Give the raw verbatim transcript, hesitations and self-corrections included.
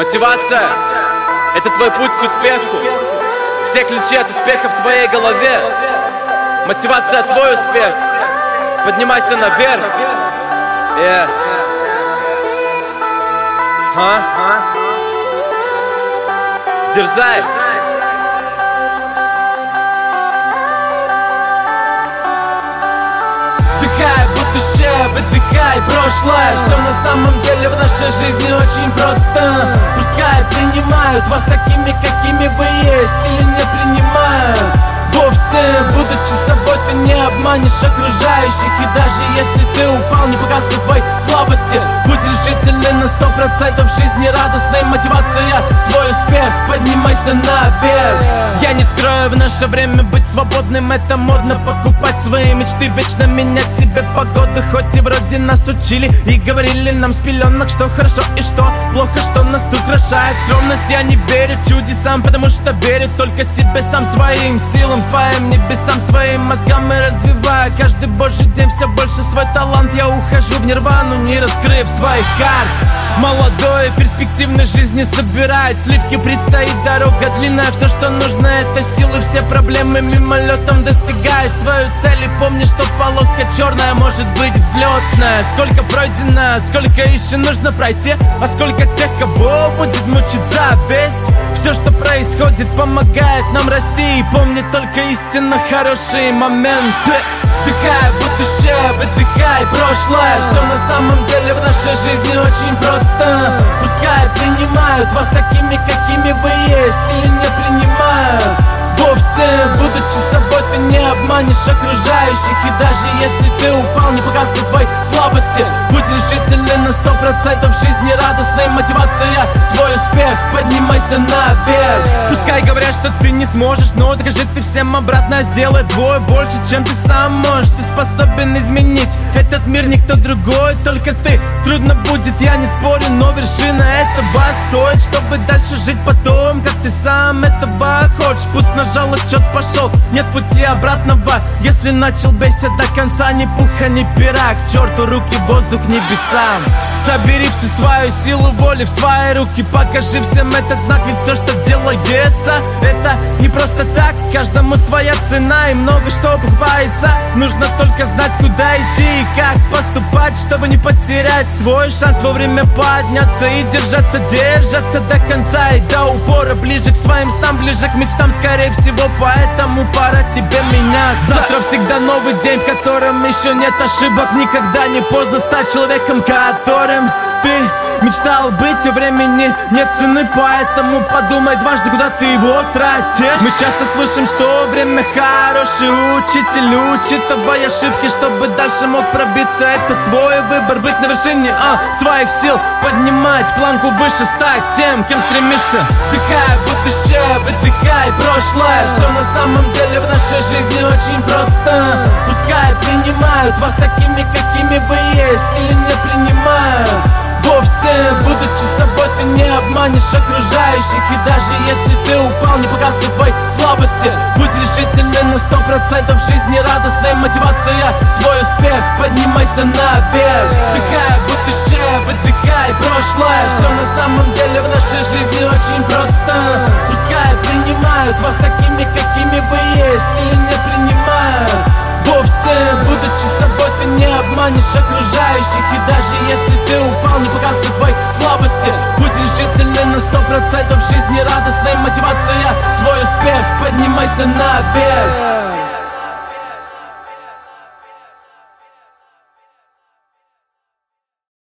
Мотивация — это твой путь к успеху. Все ключи от успеха в твоей голове. Мотивация — твой успех. Поднимайся наверх. Yeah. Ха? Дерзай. Вдыхай будущее, выдыхай прошлое. Все на самом деле в нашей жизни очень просто. Пускай принимают вас такими, какими вы есть, или не принимают вовсе. Будучи собой, ты не обманешь окружающих. И даже если ты упал, не показывай своей слабости. Будь решительный на сто процентов. В жизни радостной мотивация — твой успех. Поднимайся наверх. Я не скрою, в наше время быть свободным — это модно. Покупать свои мечты, вечно менять себе погоды. Хоть и вроде нас учили и говорили нам с пеленок, что хорошо и что плохо, что нас украшает скромность. Я не верю чудесам, потому что верю только себе сам, своим силам, своим небесам, своим мозгам. И развивая каждый божий день все больше свой талант, я ухожу в нирвану, не раскрыв своих карт. Молодой и перспективной жизни собирает сливки. Предстоит дорога длинная, все, что нужно — это силы. Все проблемы мимолетом достигая свою цель. И помни, что полоска черная может быть взлетная. Сколько пройдено, сколько еще нужно пройти, а сколько тех, кого будет мучить зависть. Все, что происходит, помогает нам расти. И помни только истинно хорошие моменты. Вдыхай будущее, выдыхай прошлое. Все на самом деле в нашей жизни очень просто. Пускай принимают вас такими, какими вы есть, или не принимают вовсе. Будучи собой, ты не обманешь окружающих. И даже если ты упал, не показывай своей слабости. Будь решительный на сто процентов. В жизни радостной мотивация — твой успех. Поднимайся наверх. Пускай говорят, что ты не сможешь, но докажи ты всем обратно. Сделай двое больше, чем ты сам можешь. Ты способен изменить этот мир, никто другой, только ты. Трудно будет, я не спорю, но вершина этого стоит, чтобы дальше жить потом, как ты сам этого хочешь. Пусть нажал, отсчет пошел, нет пути обратного. Если начал, бейся до конца, ни пуха, ни пера. К черту руки, воздух, небесам. Собери всю свою силу воли в свои руки. Покажи всем этот знак, ведь все, что делается, это не просто так. Каждому своя цена и много что покупается. Нужно только знать, куда идти и как поступать, чтобы не потерять свой шанс вовремя подняться и держаться, держаться до конца и до упора. Ближе к своим снам, ближе к мечтам, скорее всего, поэтому пора тебе меняться. Завтра всегда новый день, в котором еще нет ошибок. Никогда не поздно стать человеком, которым ты мечтал быть, у времени нет цены, поэтому подумай дважды, куда ты его тратишь. Мы часто слышим, что время хороший учитель, учит твои ошибки, чтобы дальше мог пробиться. Это твой выбор, быть на вершине а, своих сил, поднимать планку выше, стать тем, кем стремишься. Вдыхай будущее, выдыхай прошлое. Все на самом деле в нашей жизни очень просто. Пускай принимают вас такими, какими вы есть, или не принимают вовсе. Будучи собой, ты не обманешь окружающих. И даже если ты упал, не показывай своей слабости. Будь решительный на сто процентов. В жизни радостной мотивация — твой успех. Поднимайся наверх. Вдыхай будущее, выдыхай прошлое. Все на самом деле в нашей жизни очень просто. Пускай принимают вас такими, какими вы есть, или не принимают вовсе. Будучи собой, ты не обманешь окружающих. И даже если ты упал, не показывай своей слабости. Будь решительный на сто процентов. В жизни радостной мотивация — твой успех. Поднимайся наверх.